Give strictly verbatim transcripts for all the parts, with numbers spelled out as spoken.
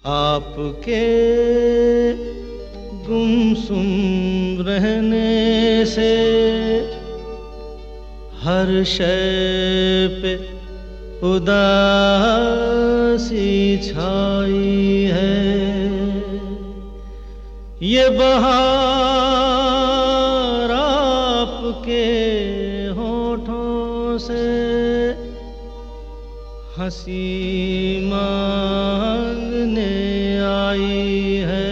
आपके गुमसुम रहने से हर शय पे उदासी छाई है। ये बहार आपके होठों से हंसी मांगने आई है।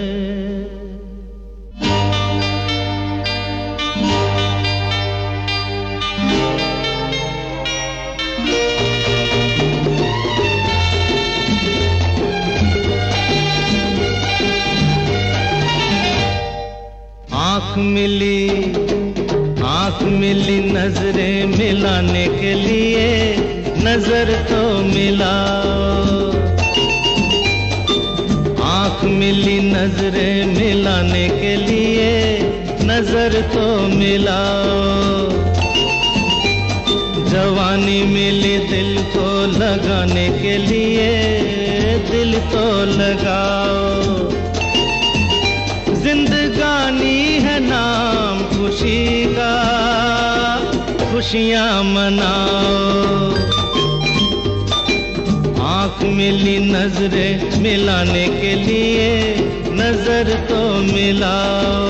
आँख मिली आँख मिली नजरें मिलाने के लिए नजर तो मिलाओ। आँख मिली नजरें मिलाने के लिए नजर तो मिलाओ। जवानी मिली दिल को लगाने के लिए दिल तो लगाओ। जिंदगानी है नाम खुशी का, खुशियाँ मनाओ। आँख मिली नजरें मिलाने के लिए नजर तो मिलाओ।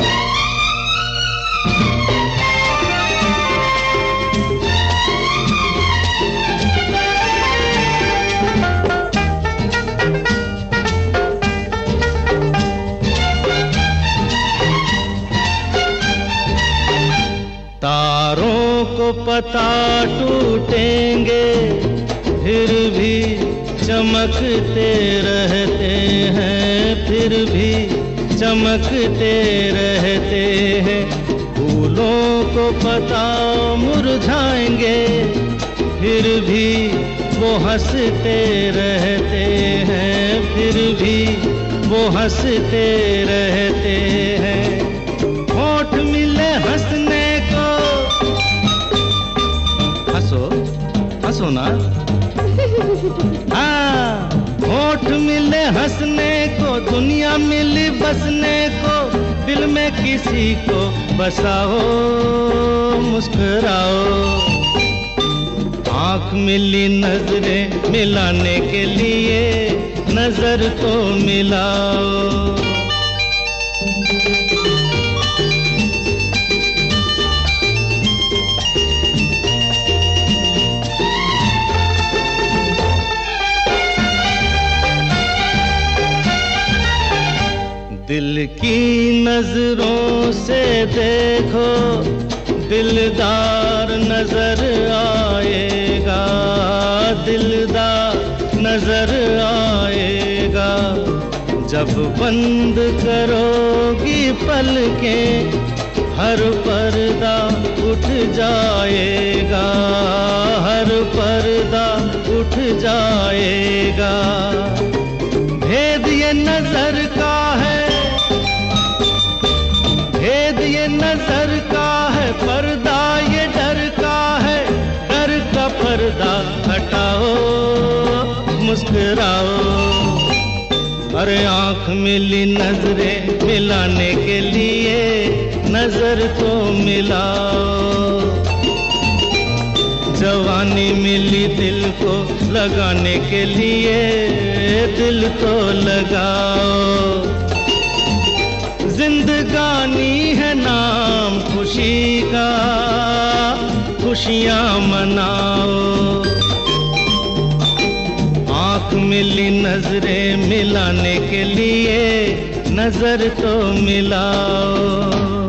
तारों को पता टूटेंगे फिर भी चमकते रहते हैं, फिर भी चमकते रहते हैं। फूलों को पता मुरझाएंगे फिर भी वो हंसते रहते हैं, फिर भी वो हंसते रहते हैं। होठ मिले हंसने को, हंसो हंसो ना। हाँ, होठ मिले हंसने को, दुनिया मिली बसने को, दिल में किसी को बसाओ, मुस्कुराओ। आँख मिली नजरें मिलाने के लिए नजर तो मिलाओ। दिल की नजरों से देखो, दिलदार नजर आएगा, दिलदार नजर आएगा। जब बंद करोगी पलकें हर पर्दा उठ जाएगा, हर पर्दा उठ जाएगा। भेद ये नजर का है, भेद ये नजर का है, पर्दा ये डर का है। डर का पर्दा हटाओ, मुस्कुराओ। अरे आँख मिली नजरें मिलाने के लिए नजर तो मिलाओ। जवानी मिली दिल को लगाने के लिए दिल तो लगाओ। जिंदगानी है नाम खुशी का, खुशियाँ मनाओ। आँख मिली नजरें मिलाने के लिए नजर तो मिलाओ।